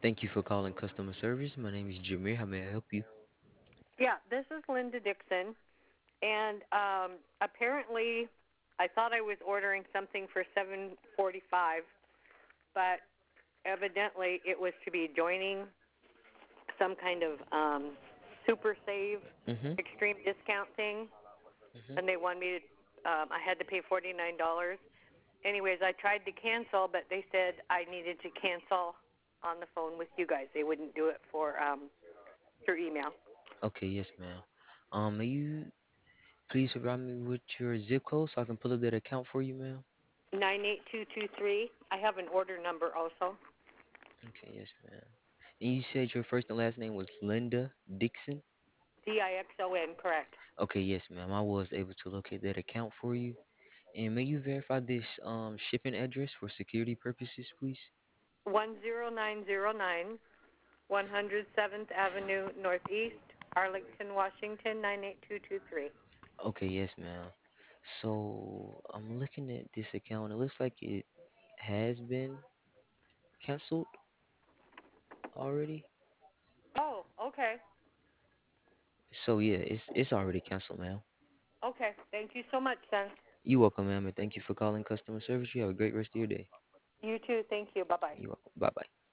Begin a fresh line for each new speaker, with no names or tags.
Thank you for calling customer service. My name is Jameer. How may I help you?
Yeah, this is Linda Dixon, and apparently, I thought I was ordering something for 7:45, but evidently it was to be joining some kind of super save
Mm-hmm.
extreme discount thing,
Mm-hmm.
and they wanted me to. I had to pay $49. Anyways, I tried to cancel, but they said I needed to cancel on the phone with you guys. They wouldn't do it for through email.
Okay, yes, ma'am. May you please provide me with your zip code so I can pull up that account for you, ma'am?
98223. I have an order number also.
Okay, yes, ma'am. And you said your first and last name was Linda Dixon?
Dixon, correct.
Okay, yes, ma'am. I was able to locate that account for you. And may you verify this shipping address for security purposes, please?
10909, 107th Avenue Northeast, Arlington, Washington 98223.
Okay, yes, ma'am. So I'm looking at this account. It looks like it has been canceled already.
Oh, okay.
So yeah, it's already canceled, ma'am.
Okay. Thank you so much, then.
You're welcome, ma'am, and thank you for calling customer service. You have a great rest of your day.
You too. Thank you. Bye bye.
You're welcome. Bye bye.